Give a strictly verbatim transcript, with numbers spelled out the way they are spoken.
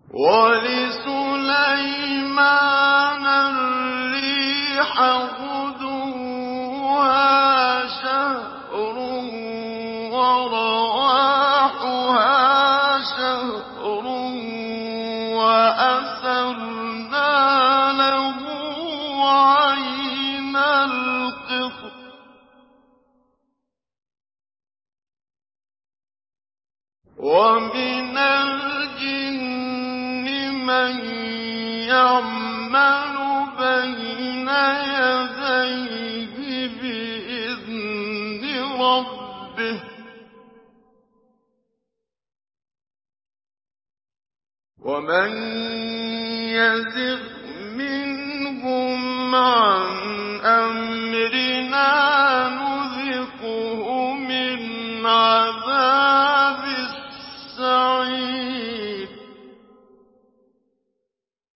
وَلِسُلَيْمَانَ الرِّيحَ غُدُوُّهَا شَهْرٌ وَرَوَاحُهَا شَهْرٌ وَأَسَلْنَا لَهُ عَيْنَ الْقِطْرِ ۖ وَمِنَ الْجِنِّ مَن يَعْمَلُ بَيْنَ يَدَيْهِ بِإِذْنِ رَبِّهِ ۖ وَمَن يَزِغْ مِنْهُمْ عَنْ أَمْرِنَا